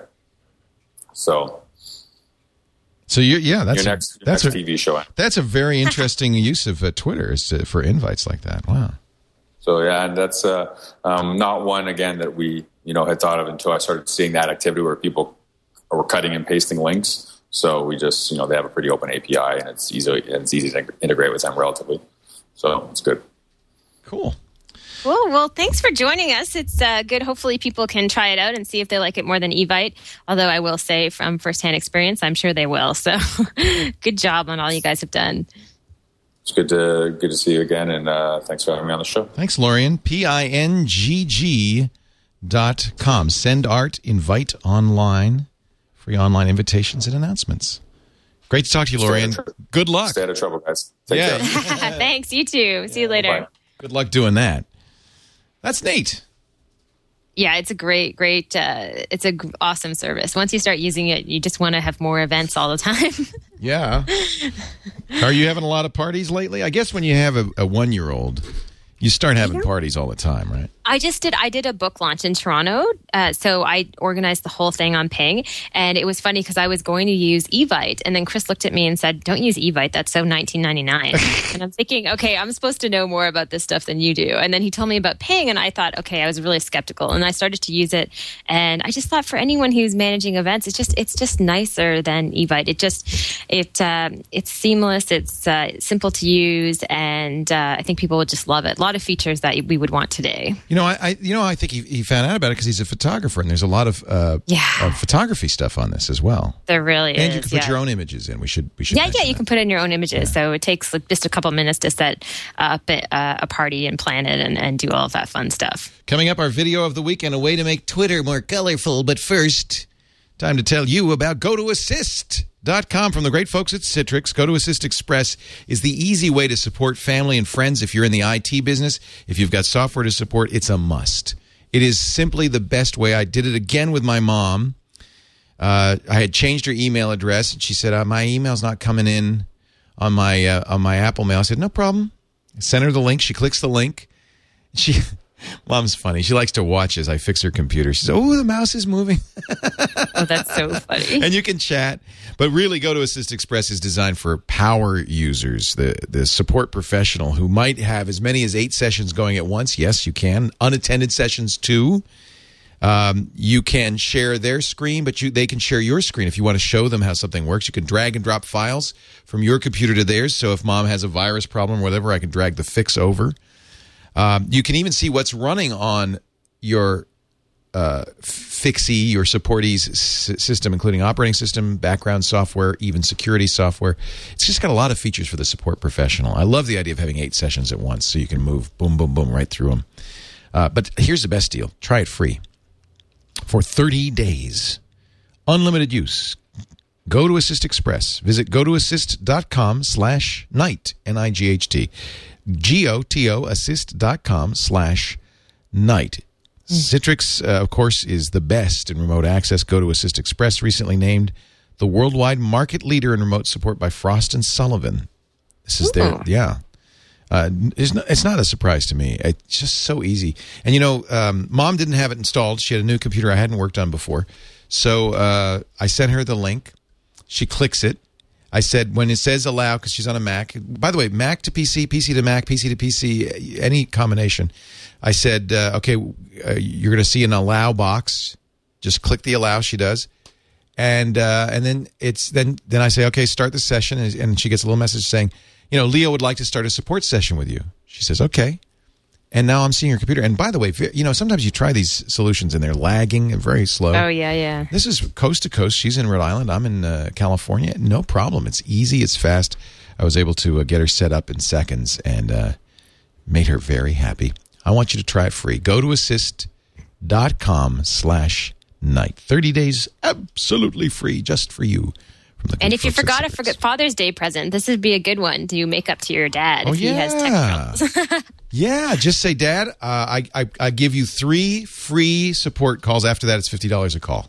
So So you, yeah, that's your a, next, your that's next a, T V show. that's a very interesting use of uh, Twitter is to, for invites like that. Wow. So yeah, and that's uh, um, not one again that we you know had thought of until I started seeing that activity where people were cutting and pasting links. So we just, you know, they have a pretty open A P I, and it's easy and it's easy to integrate with them relatively. So it's good. Cool. Cool. Well, thanks for joining us. It's uh, good. Hopefully people can try it out and see if they like it more than Evite. Although I will say from firsthand experience, I'm sure they will. So good job on all you guys have done. It's good to good to see you again, and uh, thanks for having me on the show. Thanks, Lorian. P I N G G dot com. Send art, invite online, free online invitations and announcements. Great to talk to you, Lorian. Tr- Good luck. Stay out of trouble, guys. Take yeah. care. Thanks. You too. See you later. Bye. Good luck doing that. That's neat. Yeah, it's a great, great, uh, it's a g- awesome service. Once you start using it, you just want to have more events all the time. Yeah. Are you having a lot of parties lately? I guess when you have a, a one-year-old, you start having parties all the time, right? I just did, I did a book launch in Toronto. Uh, so I organized the whole thing on Ping. And it was funny because I was going to use Evite. And then Chris looked at me and said, don't use Evite. That's so nineteen ninety-nine. And I'm thinking, okay, I'm supposed to know more about this stuff than you do. And then he told me about Ping. And I thought, okay, I was really skeptical. And I started to use it. And I just thought for anyone who's managing events, it's just, it's just nicer than Evite. It just, it, uh, it's seamless. It's uh, simple to use. And uh, I think people would just love it. A lot of features that we would want today. You know, I, I you know I think he, he found out about it because he's a photographer, and there's a lot of uh, yeah. uh, photography stuff on this as well. There really and is. And you can put yeah. your own images in. We should we should. Yeah, yeah, you that. can put in your own images. Yeah. So it takes like just a couple minutes to set up a, a party and plan it and, and do all of that fun stuff. Coming up, our video of the week and a way to make Twitter more colorful. But first, time to tell you about Go to Assist dot com from the great folks at Citrix. Go to Assist Express is the easy way to support family and friends. If you're in the I T business, if you've got software to support, it's a must. It is simply the best way. I did it again with my mom. Uh, I had changed her email address, and she said, uh, my email's not coming in on my uh, on my Apple Mail. I said, no problem. I sent her the link. She clicks the link. She... Mom's funny. She likes to watch as I fix her computer. She says, oh, the mouse is moving. Oh, that's so funny. And you can chat. But really, Go to Assist Express is designed for power users, the, the support professional who might have as many as eight sessions going at once. Yes, you can. Unattended sessions, too. Um, you can share their screen, but you, they can share your screen. If you want to show them how something works, you can drag and drop files from your computer to theirs. So if Mom has a virus problem or whatever, I can drag the fix over. Um, you can even see what's running on your uh, Fixie, your supportee's s- system, including operating system, background software, even security software. It's just got a lot of features for the support professional. I love the idea of having eight sessions at once so you can move boom, boom, boom right through them. Uh, but here's the best deal. Try it free for thirty days. Unlimited use. Go to Assist Express. Visit go to assist dot com slash night, N I G H T. G O T O assist dot com slash night. Citrix, uh, of course, is the best in remote access. Go to Assist Express, recently named the worldwide market leader in remote support by Frost and Sullivan. This is their, yeah. Uh, it's, not, it's not a surprise to me. It's just so easy. And, you know, um, Mom didn't have it installed. She had a new computer I hadn't worked on before. So uh, I sent her the link. She clicks it. I said, when it says allow, because she's on a Mac, by the way, Mac to P C, P C to Mac, P C to P C, any combination. I said, uh, okay, uh, you're going to see an allow box. Just click the allow, she does. And uh, and then it's then then I say, okay, start the session. And, and she gets a little message saying, you know, Leo would like to start a support session with you. She says, okay. And now I'm seeing her computer. And by the way, you know, sometimes you try these solutions and they're lagging and very slow. Oh, yeah, yeah. This is coast to coast. She's in Rhode Island. I'm in uh, California. No problem. It's easy. It's fast. I was able to uh, get her set up in seconds and uh, made her very happy. I want you to try it free. Go to assist dot com slash night. thirty days absolutely free just for you. From the and if you forgot a Citrix. forget Father's Day present, this would be a good one to make up to your dad oh, if yeah. he has tech problems. Yeah, just say, Dad, uh, I, I I give you three free support calls. After that, it's fifty dollars a call.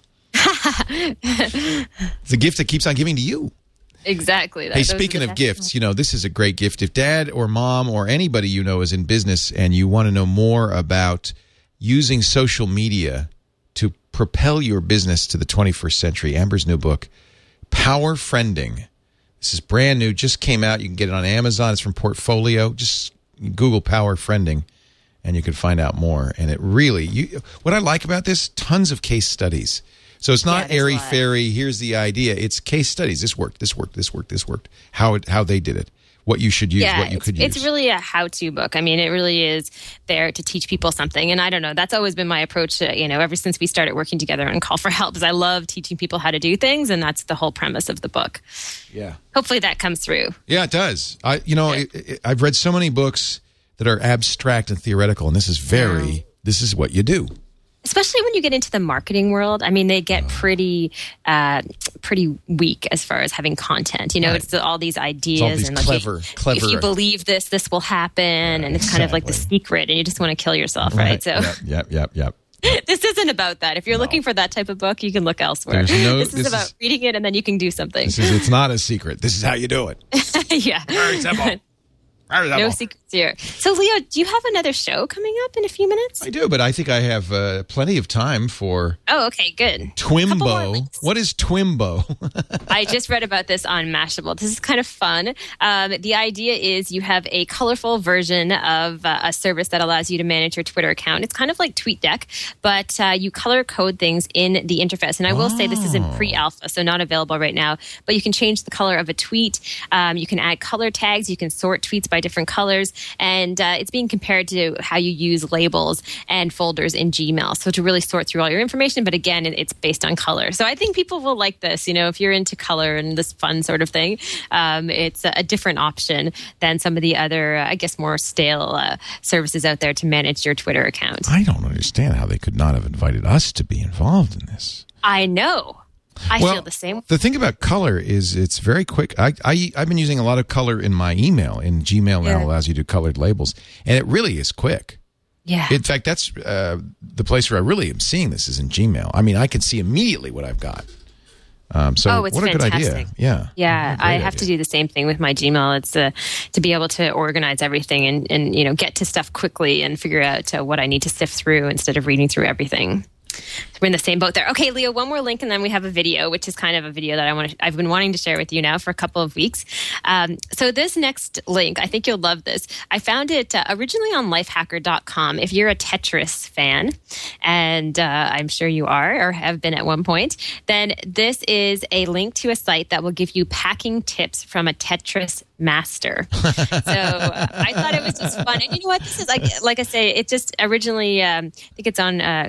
It's a gift that keeps on giving to you. Exactly. That, hey, speaking of gifts, you know, this is a great gift. If Dad or Mom or anybody you know is in business and you want to know more about using social media to propel your business to the twenty-first century, Amber's new book, Power Friending. This is brand new, just came out. You can get it on Amazon. It's from Portfolio. Just Google Power Friending, and you can find out more. And it really, you, what I like about this, tons of case studies. So it's not Yeah, there's a airy lot. fairy. Here's the idea. It's case studies. This worked. This worked. This worked. This worked. How it, how they did it. What you should use. Yeah, what you it's, could use. it's really a how-to book. I mean, it really is there to teach people something. And I don't know, that's always been my approach, to, you know, ever since we started working together on Call for Help, is I love teaching people how to do things, and that's the whole premise of the book. Yeah. Hopefully that comes through. Yeah, it does. I, you know, it, it, I've read so many books that are abstract and theoretical, and this is very. Yeah. This is what you do. Especially when you get into the marketing world. I mean, they get pretty, uh, pretty weak as far as having content. You know, Right. it's all these ideas all these and like, clever- if, clever- if you believe this, this will happen, and it's kind of like the exactly. secret, and you just want to kill yourself, right? So Yep. Yep. Yep. Yep. this isn't about that. If you're looking for that type of book, you can look elsewhere. There's no- this is this about is- reading it, and then you can do something. This is. It's not a secret. This is how you do it. Yeah. Very simple. Very No simple. secrets here. So, Leo, do you have another show coming up in a few minutes? I do, but I think I have uh, plenty of time for Oh, okay, good. Couple more Twimbo. links. What is Twimbo? I just read about this on Mashable. This is kind of fun. Um, the idea is you have a colorful version of uh, a service that allows you to manage your Twitter account. It's kind of like TweetDeck, but uh, you color code things in the interface. And I will say this is in pre-alpha, so not available right now. But you can change the color of a tweet. Um, you can add color tags. You can sort tweets by different colors. And uh, it's being compared to how you use labels and folders in Gmail. So to really sort through all your information. But again, it, it's based on color. So I think people will like this. You know, if you're into color and this fun sort of thing, um, it's a, a different option than some of the other, uh, I guess, more stale uh, services out there to manage your Twitter account. I don't understand how they could not have invited us to be involved in this. I know. I Well, feel the same. The thing about color is it's very quick. I, I, I've been using a lot of color in my email. In Gmail now Yeah. allows you to do colored labels. And it really is quick. Yeah. In fact, that's uh, the place where I really am seeing this is in Gmail. I mean, I can see immediately what I've got. Um, so Oh, it's what a good idea. fantastic. Yeah. Yeah, What a great I have idea. to do the same thing with my Gmail. It's uh, to be able to organize everything and, and you know get to stuff quickly and figure out uh, what I need to sift through instead of reading through everything. We're in the same boat there. Okay, Leo, one more link, and then we have a video, which is kind of a video that I want to, I've been wanting to share with you now for a couple of weeks. Um, so this next link, I think you'll love this. I found it uh, originally on lifehacker dot com. If you're a Tetris fan, and uh, I'm sure you are or have been at one point, then this is a link to a site that will give you packing tips from a Tetris master. So uh, I thought it was just fun. And you know what? This is like, like I say, it just originally, um, I think it's on uh,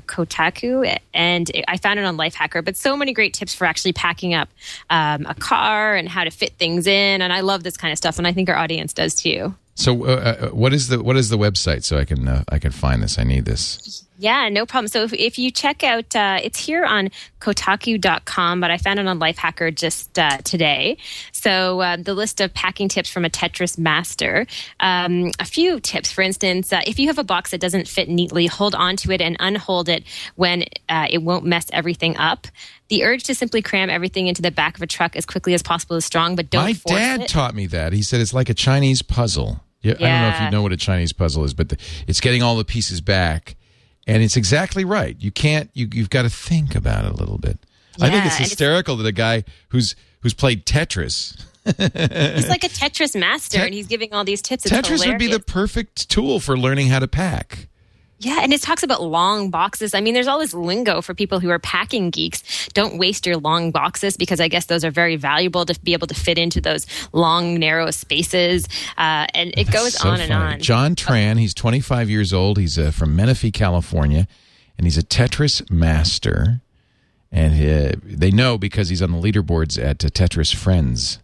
Kotaku, and I found it on Lifehacker. But so many great tips for actually packing up um, a car and how to fit things in. And I love this kind of stuff, and I think our audience does too. So uh, uh, what is the what is the website so I can uh, I can find this? I need this. Yeah, no problem. So if, if you check out, uh, it's here on Kotaku dot com, but I found it on Lifehacker just uh, today. So uh, the list of packing tips from a Tetris master. Um, a few tips, for instance, uh, if you have a box that doesn't fit neatly, hold on to it and unhold it when uh, it won't mess everything up. The urge to simply cram everything into the back of a truck as quickly as possible is strong, but don't My force dad it. taught me that. He said it's like a Chinese puzzle. Yeah, I don't know if you Yeah. know what a Chinese puzzle is, but the, it's getting all the pieces back. And it's exactly right. You can't. You, you've got to think about it a little bit. I think Yeah, it's and it's- hysterical that a guy who's who's played Tetris. He's like a Tetris master, Tet- and he's giving all these tips. It's Tetris would be the hilarious. perfect tool for learning how to pack. Yeah, and it talks about long boxes. I mean, there's all this lingo for people who are packing geeks. Don't waste your long boxes because I guess those are very valuable to be able to fit into those long, narrow spaces. Uh, and it goes So on and funny. on. John Tran, he's twenty-five years old. He's uh, from Menifee, California, and he's a Tetris master. And uh, they know because he's on the leaderboards at uh, Tetris Friends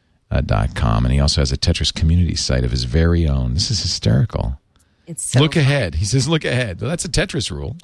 dot com, and he also has a Tetris community site of his very own. This is hysterical. It's so look fun. ahead. He says, look ahead. Well, that's a Tetris rule.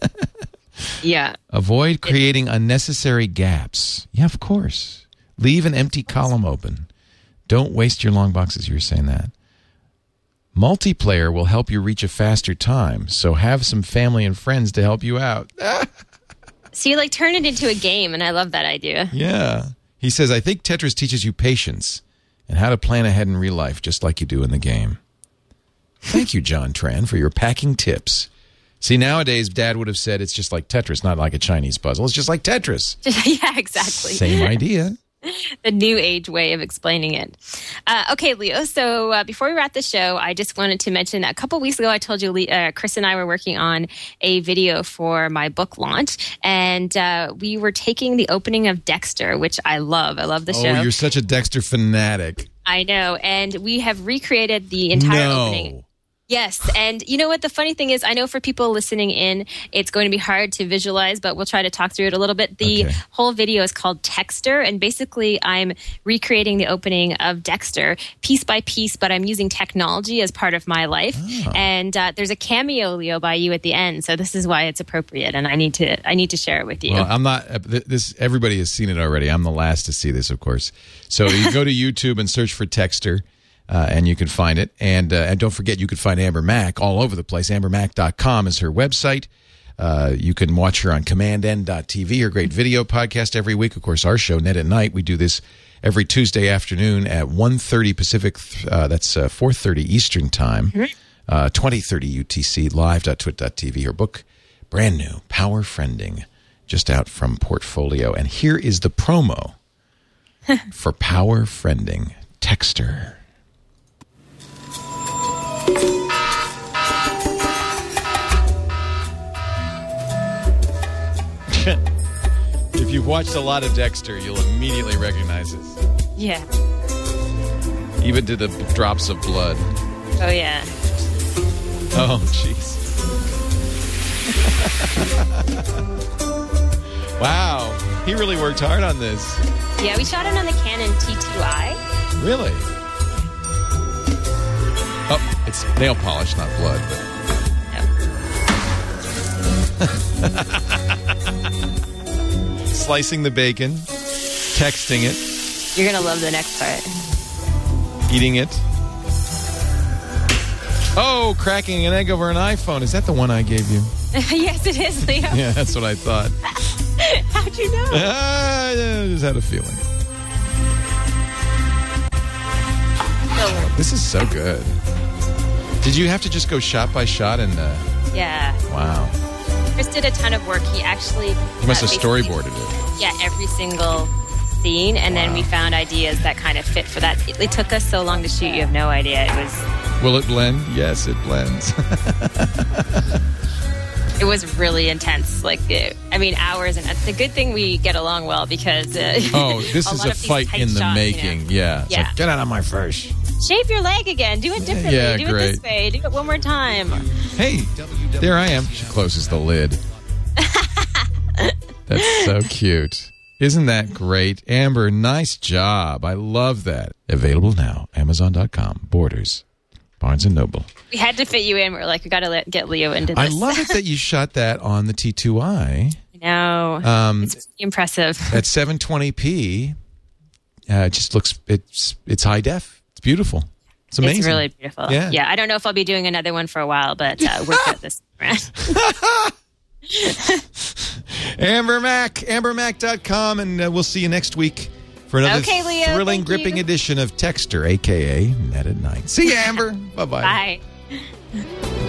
Yeah. Avoid creating unnecessary gaps. Yeah, of course. Leave an empty column open. Don't waste your long boxes. You were saying that. Multiplayer will help you reach a faster time, so have some family and friends to help you out. So you like turn it into a game, and I love that idea. Yeah. He says, I think Tetris teaches you patience and how to plan ahead in real life, just like you do in the game. Thank you, John Tran, for your packing tips. See, nowadays, Dad would have said it's just like Tetris, not like a Chinese puzzle. It's just like Tetris. yeah, exactly. Same idea. The new age way of explaining it. Uh, okay, Leo. So uh, before we wrap the show, I just wanted to mention that a couple weeks ago, I told you uh, Chris and I were working on a video for my book launch, and uh, we were taking the opening of Dexter, which I love. I love the oh, show. Oh, you're such a Dexter fanatic. I know, and we have recreated the entire no. opening. Yes, and you know what? The funny thing is, I know for people listening in, it's going to be hard to visualize, but we'll try to talk through it a little bit. The okay. whole video is called Texter, and basically I'm recreating the opening of Dexter piece by piece, but I'm using technology as part of my life. Oh. And uh, there's a cameo, Leo, by you at the end, so this is why it's appropriate, and I need to I need to share it with you. Well, I'm not. This everybody has seen it already. I'm the last to see this, of course. So you go to YouTube and search for Texter. Uh, and you can find it. And, uh, and don't forget, you can find Amber Mack all over the place. amber mack dot com is her website. Uh, you can watch her on command n dot t v, her great video podcast every week. Of course, our show, Net at Night, we do this every Tuesday afternoon at one thirty Pacific. Uh, that's uh, four thirty Eastern Time, uh, twenty thirty U T C, live dot twit dot t v. Her book, brand new, Power Friending, just out from Portfolio. And here is the promo for Power Friending, Texter. If you've watched a lot of Dexter, you'll immediately recognize this. Yeah. Even to the drops of blood. Oh, yeah. Oh, jeez. Wow. He really worked hard on this. Yeah, we shot it on the Canon T two I. Really? Oh, it's nail polish, not blood. But... Slicing the bacon, texting it. You're going to love the next part. Eating it. Oh, cracking an egg over an iPhone. Is that the one I gave you? Yes, it is, Leo. Yeah, that's what I thought. How'd you know? Uh, I just had a feeling. Oh. This is so good. Did you have to just go shot by shot? And uh... Yeah. Wow. Chris did a ton of work. He actually... He must uh, have storyboarded it. Yeah, every single scene. And wow. then we found ideas that kind of fit for that. It, it took us so long to shoot, you have no idea. It was... Will it blend? Yes, it blends. It was really intense. Like, it, I mean, hours. And it's a good thing we get along well because... Uh, oh, this a is a fight in the shots, making. You know? Yeah. It's yeah. Like, get out of my fish. Shape your leg again. Do it differently. Yeah, Do great. it this way. Do it one more time. Hey, there I am. She closes the lid. That's so cute. Isn't that great? Amber, nice job. I love that. Available now. Amazon dot com. Borders. Barnes and Noble. We had to fit you in. We're like, we got to get Leo into this. I love it that you shot that on the T two I. I know. Um, it's impressive. At seven twenty p, uh, it just looks, it's it's high def. It's beautiful. It's amazing. It's really beautiful. Yeah. yeah. I don't know if I'll be doing another one for a while, but uh, we're good this round. Amber Mack, amber mack dot com, and uh, we'll see you next week for another okay, Leo, thrilling, gripping you. edition of Texter, a k a. Net at Night. See you, Amber. Bye-bye. Bye.